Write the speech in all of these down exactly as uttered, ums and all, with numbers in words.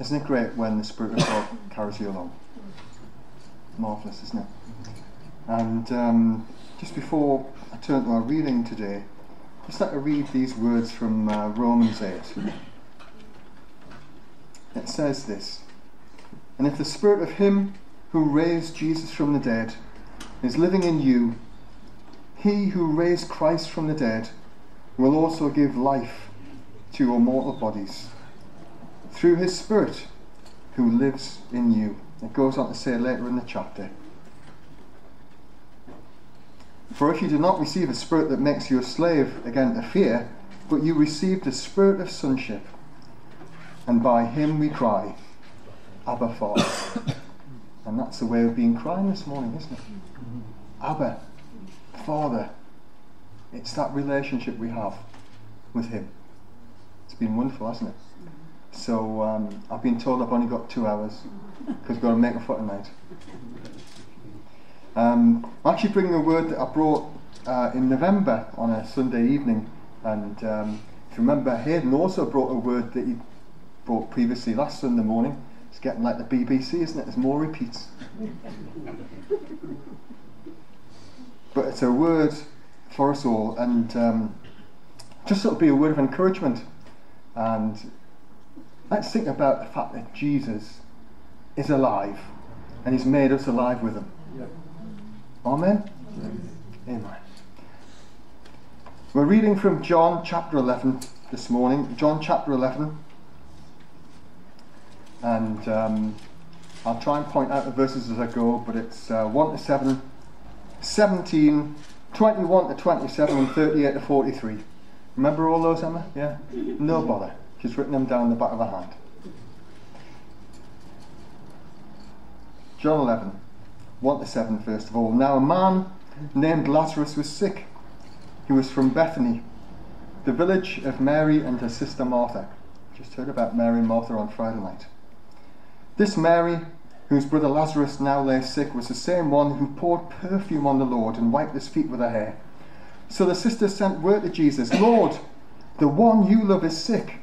Isn't it great when the Spirit of God carries you along? Marvellous, isn't it? And um, just before I turn to our reading today, just like to read these words from uh, Romans eight. It says this: "And if the Spirit of him who raised Jesus from the dead is living in you, he who raised Christ from the dead will also give life to your mortal bodies through his Spirit who lives in you." It goes on to say later in the chapter, "For if you did not receive a spirit that makes you a slave again to fear, but you received the Spirit of sonship, and by him we cry, Abba, Father." And that's the way we've been crying this morning, isn't it? Abba, Father. It's that relationship we have with him. It's been wonderful, hasn't it? So um, I've been told I've only got two hours because I've got to make a foot tonight. Um, I'm actually bringing a word that I brought uh, in November on a Sunday evening, and um, if you remember, Hayden also brought a word that he brought previously last Sunday morning. It's getting like the B B C, isn't it? There's more repeats. But it's a word for us all, and um, just sort of be a word of encouragement. And let's think about the fact that Jesus is alive, and he's made us alive with him. Yep. Amen? Yes. Amen. We're reading from John chapter eleven this morning. John chapter eleven. And um, I'll try and point out the verses as I go, but it's uh, one to seven, seventeen, twenty-one to twenty-seven, and thirty-eight to forty-three. Remember all those, Emma? Yeah? No bother. She's written them down the back of her hand. John eleven, one to seven first of all. "Now a man named Lazarus was sick. He was from Bethany, the village of Mary and her sister Martha." Just heard about Mary and Martha on Friday night. "This Mary, whose brother Lazarus now lay sick, was the same one who poured perfume on the Lord and wiped his feet with her hair. So the sisters sent word to Jesus, 'Lord, the one you love is sick.'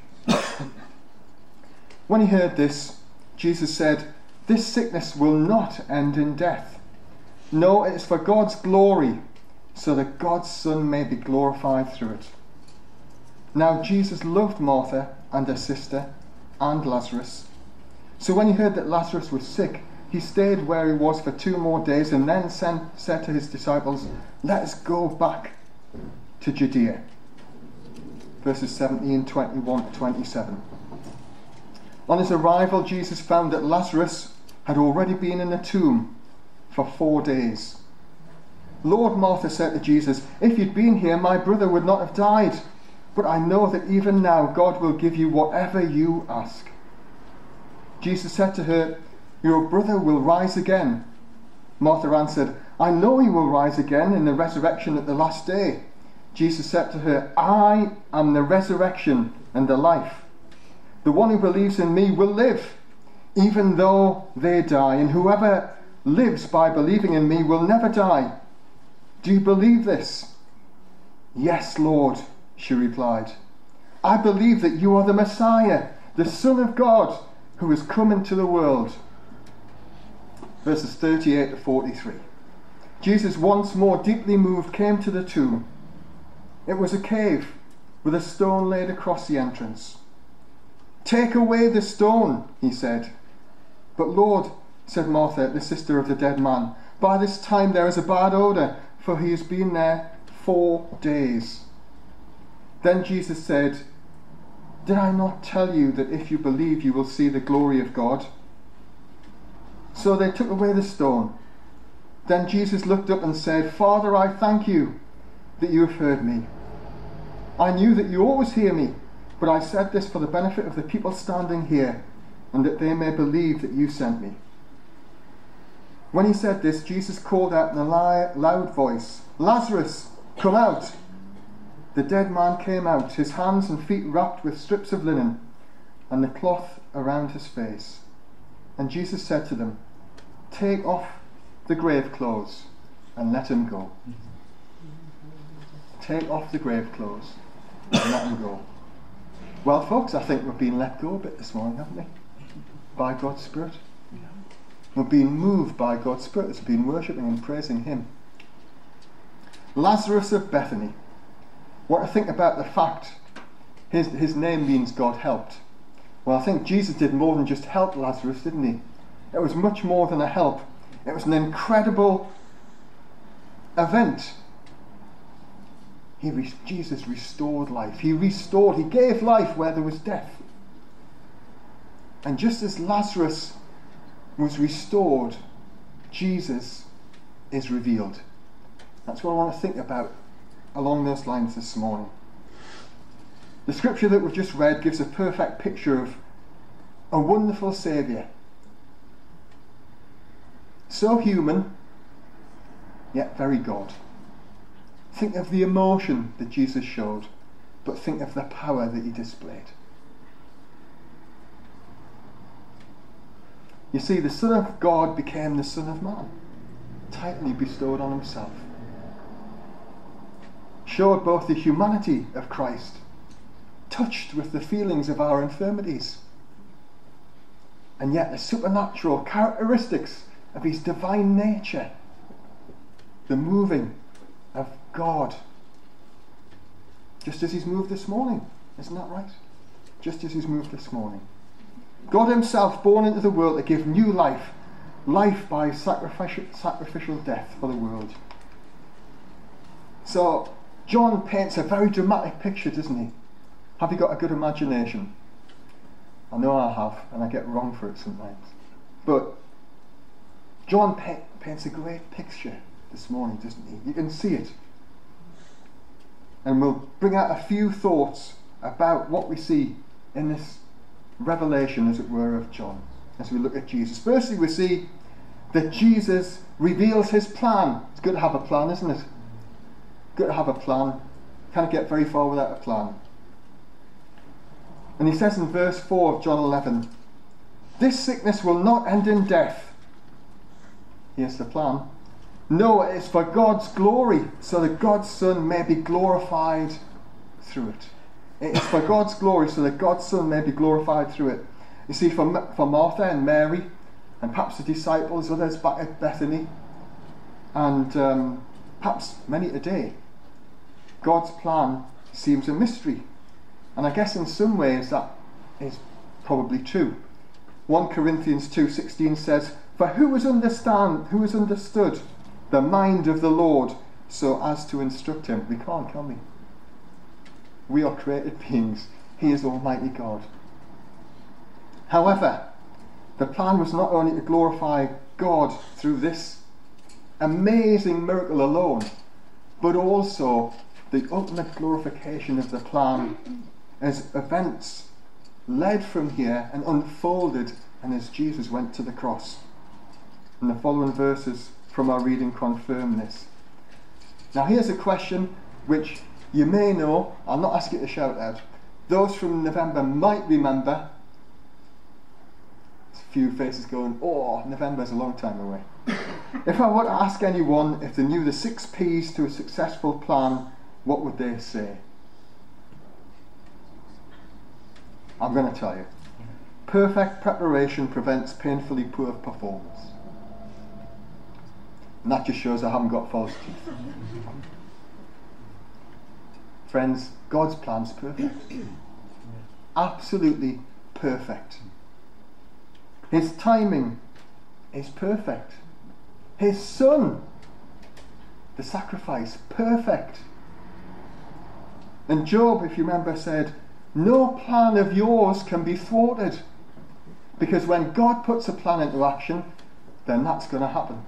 When he heard this, Jesus said, 'This sickness will not end in death. No, it is for God's glory, so that God's Son may be glorified through it.' Now Jesus loved Martha and her sister and Lazarus. So when he heard that Lazarus was sick, he stayed where he was for two more days, and then sent, said to his disciples, 'Let us go back to Judea.'" Verses seventeen, twenty-one to twenty-seven. "On his arrival, Jesus found that Lazarus had already been in the tomb for four days. 'Lord,' Martha said to Jesus, 'if you'd been here, my brother would not have died. But I know that even now God will give you whatever you ask.' Jesus said to her, 'Your brother will rise again.' Martha answered, 'I know he will rise again in the resurrection at the last day.' Jesus said to her, 'I am the resurrection and the life. The one who believes in me will live, even though they die, and whoever lives by believing in me will never die. Do you believe this?' 'Yes, Lord,' she replied. 'I believe that you are the Messiah, the Son of God, who has come into the world.'" Verses thirty-eight to forty-three. Jesus, once more deeply moved, came to the tomb. It was a cave with a stone laid across the entrance. "Take away the stone," he said. "But Lord," said Martha, the sister of the dead man, "by this time there is a bad odour, for he has been there four days." Then Jesus said, "Did I not tell you that if you believe you will see the glory of God?" So they took away the stone. Then Jesus looked up and said, "Father, I thank you that you have heard me. I knew that you always hear me, but I said this for the benefit of the people standing here, and that they may believe that you sent me." When he said this, Jesus called out in a loud voice, "Lazarus, come out!" The dead man came out, his hands and feet wrapped with strips of linen, and the cloth around his face. And Jesus said to them, "Take off the grave clothes and let him go." Take off the grave clothes and let him go. Well, folks, I think we've been let go a bit this morning, haven't we? by God's Spirit. We're being moved by God's Spirit as we've been worshipping and praising Him. Lazarus of Bethany. What to think about the fact his, his name means God helped. Well, I think Jesus did more than just help Lazarus, didn't he? It was much more than a help. It was an incredible event. He re- Jesus restored life. He restored, he gave life where there was death. And just as Lazarus was restored, Jesus is revealed. That's what I want to think about along those lines this morning. The scripture that we've just read gives a perfect picture of a wonderful Saviour. So human, yet very God. Think of the emotion that Jesus showed, but think of the power that he displayed. You see, the Son of God became the Son of Man, tightly bestowed on himself. Showed both the humanity of Christ, touched with the feelings of our infirmities, and yet the supernatural characteristics of his divine nature, the moving of God, just as he's moved this morning. Isn't that right? Just as he's moved this morning. God himself born into the world to give new life, life by sacrificial, sacrificial death for the world. So John paints a very dramatic picture, doesn't he? Have you got a good imagination? I know I have, and I get wrong for it sometimes. But John pa- paints a great picture this morning, doesn't he? You can see it. And we'll bring out a few thoughts about what we see in this revelation, as it were, of John, as we look at Jesus. Firstly, we see that Jesus reveals his plan. It's good to have a plan, isn't it? Good to have a plan. Can't get very far without a plan. And he says in verse four of John eleven, "This sickness will not end in death." Here's the plan. "No, it is for God's glory, so that God's Son may be glorified through it." It is for God's glory, so that God's Son may be glorified through it. You see, for, for Martha and Mary, and perhaps the disciples, others back at Bethany, and um, perhaps many today, God's plan seems a mystery. And I guess in some ways that is probably true. First Corinthians two sixteen says, "For who has understand, who has understood the mind of the Lord so as to instruct him?" We can't, can we? We are created beings. He is Almighty God. However, the plan was not only to glorify God through this amazing miracle alone, but also the ultimate glorification of the plan as events led from here and unfolded, and as Jesus went to the cross. And the following verses from our reading confirm this. Now here's a question which you may know. I'll not ask you to shout out. Those from November might remember. There's a few faces going, "Oh, November's a long time away." If I were to ask anyone if they knew the six P's to a successful plan, what would they say? I'm going to tell you. Perfect preparation prevents painfully poor performance. And that just shows I haven't got false teeth. Friends, God's plan's perfect. Absolutely perfect. His timing is perfect. His Son, the sacrifice, perfect. And Job, if you remember, said, "No plan of yours can be thwarted." Because when God puts a plan into action, then that's going to happen.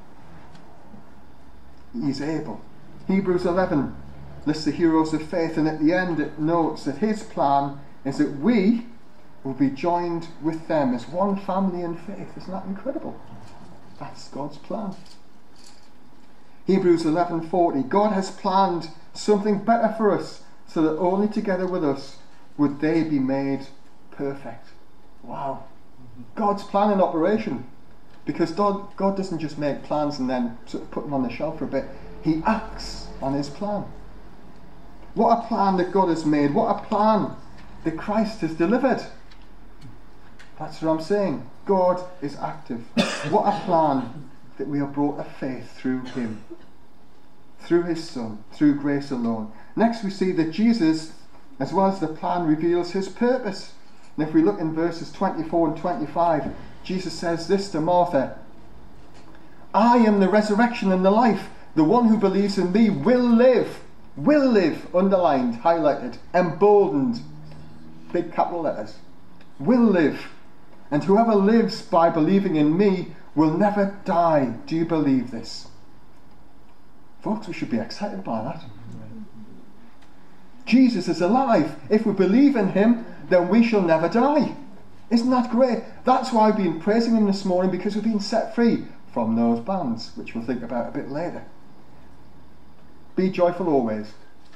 He's able. Hebrews eleven lists the heroes of faith, and at the end it notes that his plan is that we will be joined with them as one family in faith. Isn't that incredible? That's God's plan. Hebrews eleven forty, God has planned something better for us, so that only together with us would they be made perfect. Wow. God's plan in operation. Because God, God doesn't just make plans and then sort of put them on the shelf for a bit. He acts on his plan. What a plan that God has made. What a plan that Christ has delivered. That's what I'm saying. God is active. What a plan that we are brought to faith through him, through his Son, through grace alone. Next we see that Jesus, as well as the plan, reveals his purpose. And if we look in verses twenty-four and twenty-five, Jesus says this to Martha: I am the resurrection and the life. The one who believes in me will live. Will live, underlined, highlighted, emboldened, big capital letters. Will live. And whoever lives by believing in me will never die. Do you believe this? Folks, we should be excited by that. Jesus is alive. If we believe in him, then we shall never die. Isn't that great? That's why I've been praising him this morning, because we've been set free from those bands, which we'll think about a bit later. Be joyful always.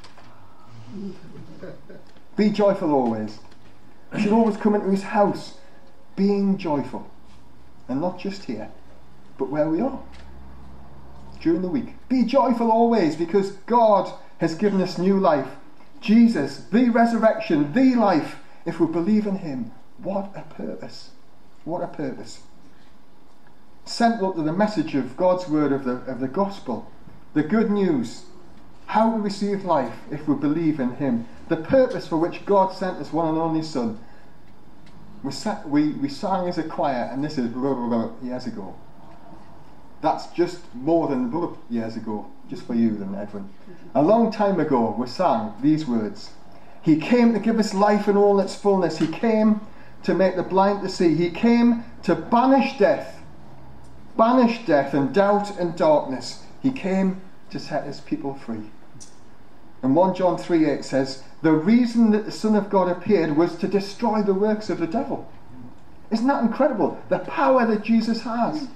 Be joyful always. We should always come into his house being joyful. And not just here, but where we are during the week. Be joyful always, because God has given us new life. Jesus, the resurrection, the life. If we believe in him, what a purpose. What a purpose. Central to the message of God's word, of the, of the gospel, the good news, how we receive life if we believe in him, the purpose for which God sent his one and only Son. We, sat, we, we sang as a choir, and this is blah, blah, blah, years ago. That's just more than blah, blah, years ago, just for you then, Edwin. A long time ago we sang these words: he came to give us life in all its fullness. He came to make the blind to see. He came to banish death, banish death and doubt and darkness. He came to set his people free. And First John three eight says, the reason that the Son of God appeared was to destroy the works of the devil. Isn't that incredible? The power that Jesus has.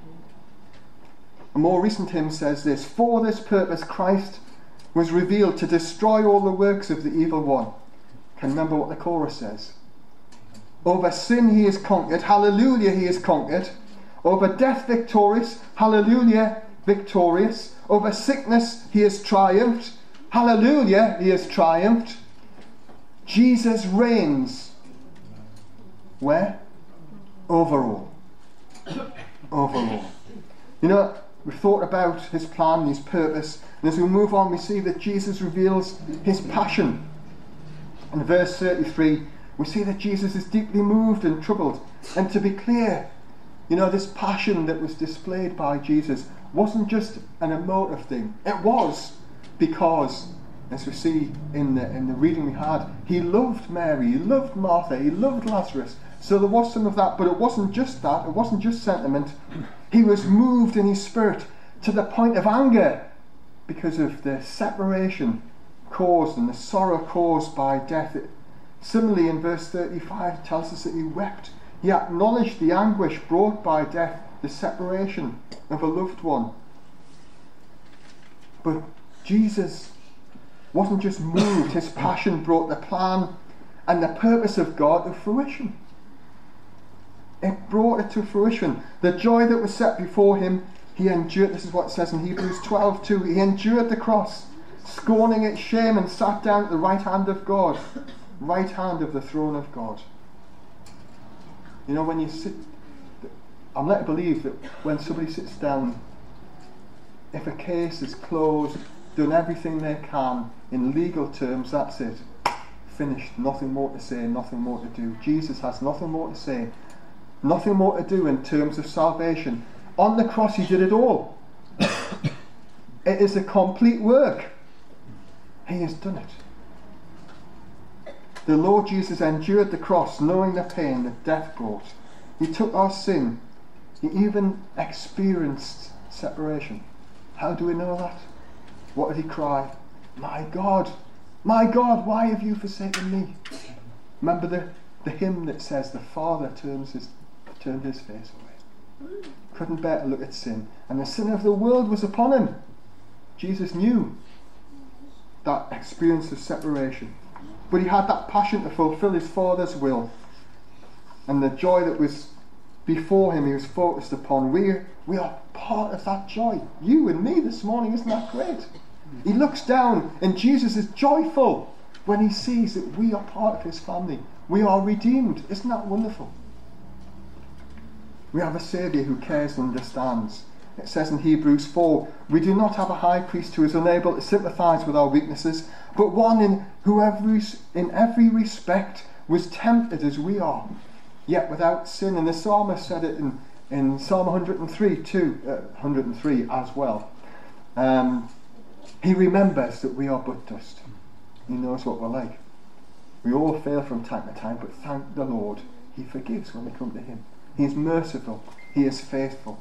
A more recent hymn says this: for this purpose Christ was revealed, to destroy all the works of the evil one. Can you remember what the chorus says? Over sin he is conquered, hallelujah, he is conquered. Over death victorious, hallelujah, victorious. Over sickness he has triumphed, hallelujah, he has triumphed. Jesus reigns. Where? Over all. Over all. You know, we've thought about his plan, his purpose, and as we move on we see that Jesus reveals his passion. In verse thirty-three we see that Jesus is deeply moved and troubled. And to be clear, you know, this passion that was displayed by Jesus wasn't just an emotive thing. It was because, as we see in the, in the reading we had, he loved Mary, he loved Martha, he loved Lazarus. So there was some of that, but it wasn't just that, it wasn't just sentiment. He was moved in his spirit to the point of anger because of the separation caused and the sorrow caused by death. It, similarly, in verse thirty-five, it tells us that he wept. He acknowledged the anguish brought by death, the separation of a loved one. But Jesus wasn't just moved, his passion brought the plan and the purpose of God to fruition. It brought it to fruition. The joy that was set before him, he endured. This is what it says in Hebrews twelve two. He endured the cross, scorning its shame, and sat down at the right hand of God, right hand of the throne of God. You know, when you sit, I'm led to believe that when somebody sits down, if a case is closed, done everything they can in legal terms, that's it, finished, nothing more to say, nothing more to do. Jesus has nothing more to say, nothing more to do in terms of salvation. On the cross he did it all. It is a complete work. He has done it. The Lord Jesus endured the cross, knowing the pain that death brought. He took our sin. He even experienced separation. How do we know that? What did he cry? My God, my God, why have you forsaken me? Remember the, the hymn that says the Father turns his, turned his face away. Couldn't bear to look at sin. And the sin of the world was upon him. Jesus knew that experience of separation. But he had that passion to fulfill his Father's will. And the joy that was before him, he was focused upon. We, we are part of that joy. You and me this morning, isn't that great? He looks down and Jesus is joyful when he sees that we are part of his family. We are redeemed. Isn't that wonderful? We have a Saviour who cares and understands. It says in Hebrews four, we do not have a high priest who is unable to sympathise with our weaknesses, but one in who every, in every respect was tempted as we are, yet without sin. And the psalmist said it in, in Psalm one hundred three too, uh, one hundred three as well. Um, he remembers that we are but dust. He knows what we're like. We all fail from time to time, but thank the Lord, he forgives when we come to him. He is merciful. He is faithful.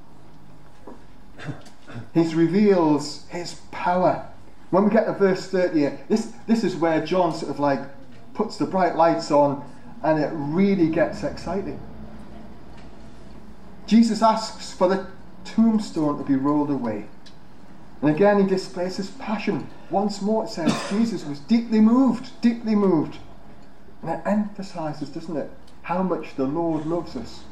He reveals his power. When we get to verse thirty-eight, this, this is where John sort of like puts the bright lights on and it really gets exciting. Jesus asks for the tombstone to be rolled away. And again he displays his passion. Once more it says Jesus was deeply moved, deeply moved. And it emphasises, doesn't it, how much the Lord loves us.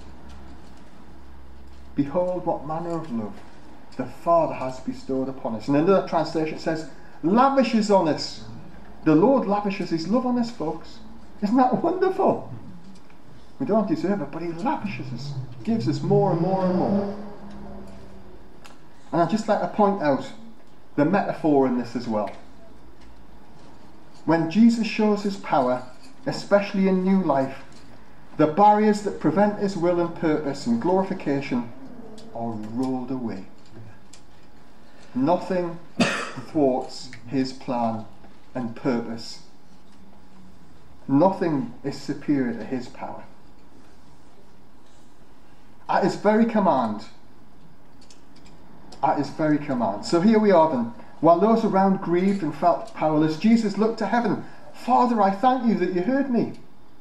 Behold what manner of love the Father has bestowed upon us. And another translation says, lavishes on us. The Lord lavishes his love on us, folks. Isn't that wonderful? We don't deserve it, but he lavishes us, gives us more and more and more. And I'd just like to point out the metaphor in this as well. When Jesus shows his power, especially in new life, the barriers that prevent his will and purpose and glorification are rolled away. Nothing thwarts his plan and purpose. Nothing is superior to his power. At his very command, at his very command. So here we are then. While those around grieved and felt powerless, Jesus looked to heaven. Father, I thank you that you heard me.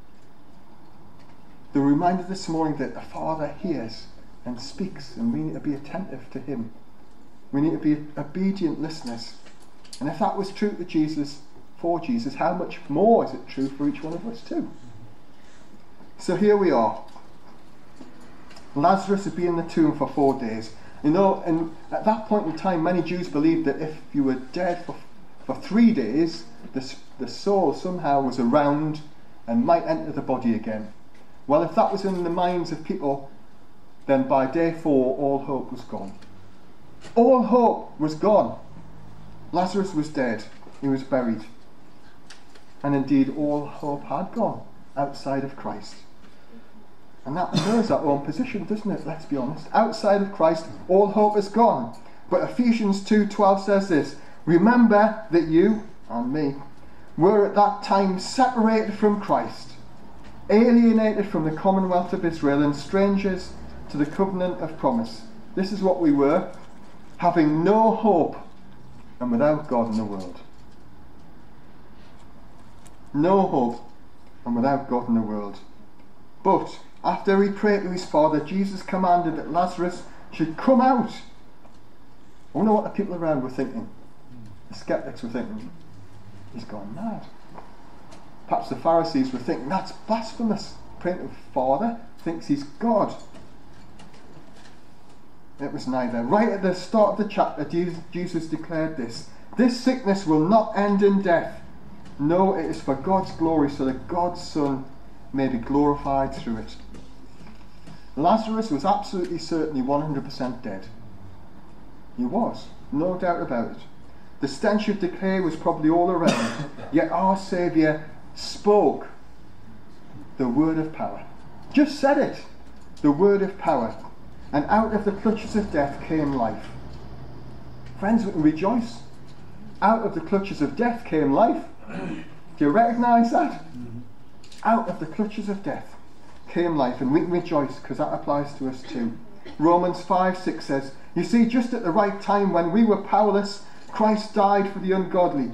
The reminder this morning that the Father hears and speaks, and we need to be attentive to him. We need to be obedient listeners. And if that was true to Jesus, for Jesus, how much more is it true for each one of us too? So here we are. Lazarus had been in the tomb for four days. You know, and at that point in time, many Jews believed that if you were dead for, for three days, the, the soul somehow was around and might enter the body again. Well, if that was in the minds of people, then by day four, all hope was gone. All hope was gone. Lazarus was dead. He was buried. And indeed, all hope had gone outside of Christ. And that mirrors our own position, doesn't it? Let's be honest. Outside of Christ, all hope is gone. But Ephesians two twelve says this, remember that you, and me, were at that time separated from Christ, alienated from the commonwealth of Israel, and strangers to the covenant of promise. This is what we were, having no hope and without God in the world. No hope and without God in the world. But after he prayed to his Father, Jesus commanded that Lazarus should come out. I wonder what the people around were thinking. The skeptics were thinking, he's gone mad. Perhaps the Pharisees were thinking, that's blasphemous. Praying to the Father, thinks he's God. It was neither. Right at the start of the chapter, Jesus declared this. This sickness will not end in death. No, it is for God's glory, so that God's Son may be glorified through it. Lazarus was absolutely certainly one hundred percent dead. He was, no doubt about it. The stench of decay was probably all around, yet our Saviour spoke the word of power. Just said it, the word of power. And out of the clutches of death came life. Friends, we can rejoice. Out of the clutches of death came life. Do you recognise that? Out of the clutches of death came life, and we can rejoice because that applies to us too. Romans five six says, you see, just at the right time when we were powerless, Christ died for the ungodly.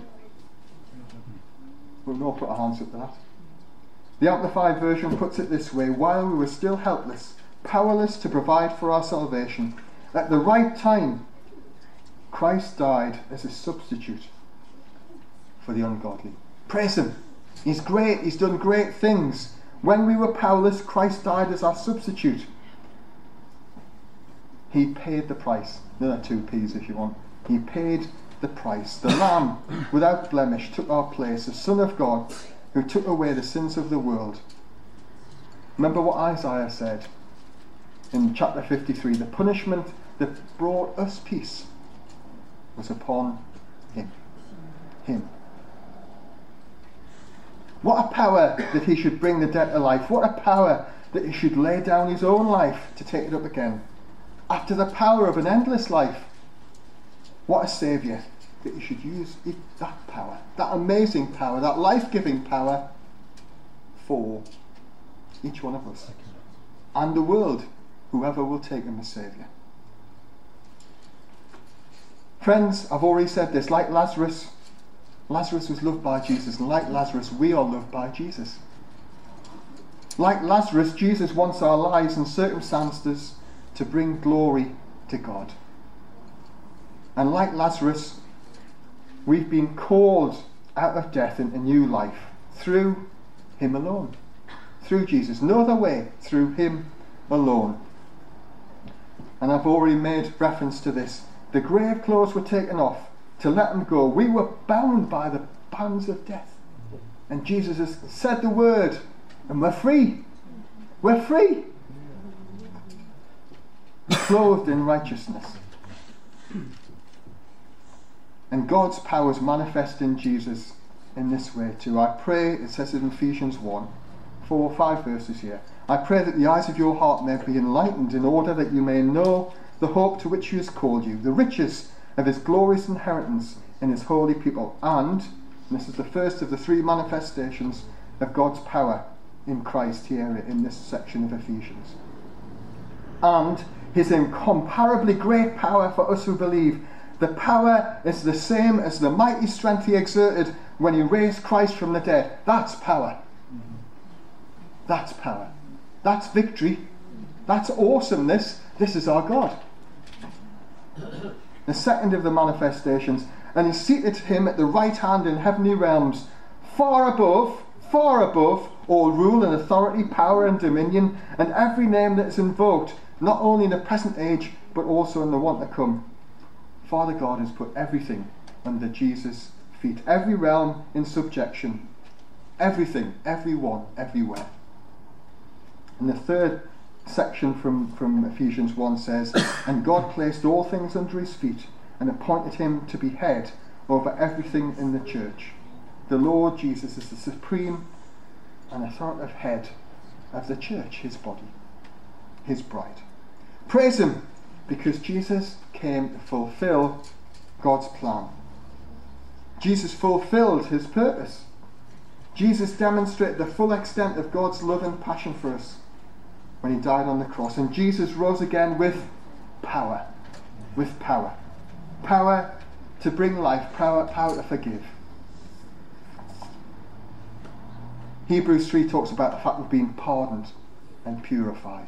We'll not put our hands up to that. The Amplified Version puts it this way, while we were still helpless, powerless to provide for our salvation, at the right time, Christ died as a substitute for the ungodly. Praise him. He's great. He's done great things. When we were powerless, Christ died as our substitute. He paid the price. Another two P's if you want. He paid the price. The Lamb, without blemish, took our place, the Son of God, who took away the sins of the world. Remember what Isaiah said. in chapter fifty-three, the punishment that brought us peace was upon him. Him. What a power that he should bring the dead to life. What a power that he should lay down his own life to take it up again. After the power of an endless life. What a saviour that he should use it, that power, that amazing power, that life-giving power for each one of us. And the world, whoever will take him as saviour. Friends, I've already said this, like Lazarus, Lazarus was loved by Jesus, and like Lazarus, we are loved by Jesus. Like Lazarus, Jesus wants our lives and circumstances to bring glory to God. And like Lazarus, we've been called out of death into new life through him alone. Through Jesus. No other way, through him alone. And I've already made reference to this. The grave clothes were taken off to let him go. We were bound by the bands of death. And Jesus has said the word, and we're free. We're free. Clothed in righteousness. And God's power is manifest in Jesus in this way too. I pray, it says in Ephesians one, four or five verses here. I pray that the eyes of your heart may be enlightened, in order that you may know the hope to which he has called you, the riches of his glorious inheritance in his holy people, and, and this is the first of the three manifestations of God's power in Christ here in this section of Ephesians, and his incomparably great power for us who believe. The power is the same as the mighty strength he exerted when he raised Christ from the dead. That's power. That's power. That's victory. That's awesomeness. This is our God. The second of the manifestations, and he seated him at the right hand in heavenly realms, far above, far above all rule and authority, power and dominion, and every name that is invoked, not only in the present age, but also in the one to come. Father God has put everything under Jesus' feet, every realm in subjection, everything, everyone, everywhere. And the third section from, from Ephesians one says, and God placed all things under his feet and appointed him to be head over everything in the church. The Lord Jesus is the supreme and authoritative head of the church, his body, his bride. Praise him, because Jesus came to fulfill God's plan. Jesus fulfilled his purpose. Jesus demonstrated the full extent of God's love and passion for us when he died on the cross. And Jesus rose again with power. With power. Power to bring life. Power, power to forgive. Hebrews three talks about the fact of being pardoned and purified.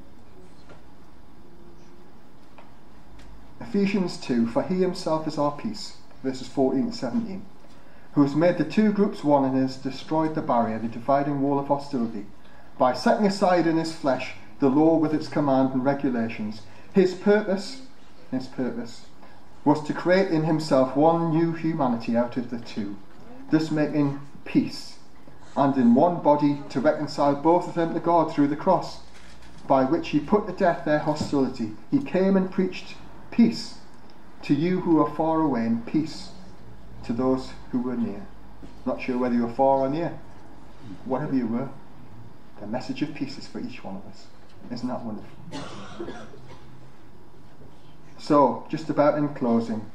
Ephesians two, for he himself is our peace, verses fourteen and seventeen, who has made the two groups one and has destroyed the barrier, the dividing wall of hostility, by setting aside in his flesh the law with its command and regulations. His purpose, his purpose, was to create in himself one new humanity out of the two, thus making peace, and in one body to reconcile both of them to God through the cross, by which he put to death their hostility. He came and preached peace to you who are far away, and peace to those who were near. Not sure whether you were far or near. Whatever you were, the message of peace is for each one of us. Isn't that wonderful? So, just about in closing,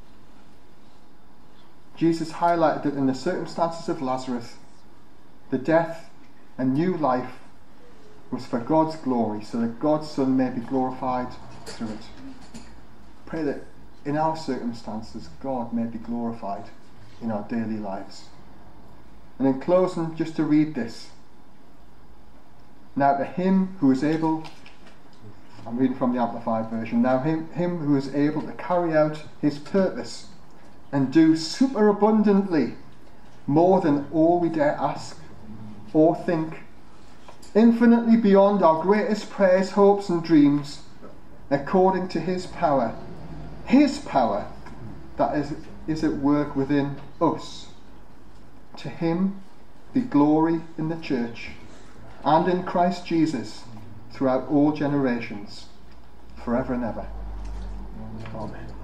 Jesus highlighted that in the circumstances of Lazarus, the death and new life was for God's glory, so that God's Son may be glorified through it. Pray that in our circumstances, God may be glorified in our daily lives. And in closing, just to read this. Now to him who is able, I'm reading from the Amplified version, now him, him who is able to carry out his purpose and do superabundantly more than all we dare ask or think, infinitely beyond our greatest prayers, hopes and dreams, according to his power, his power that is, is at work within us. To him be glory in the church and in Christ Jesus throughout all generations, forever and ever. Amen.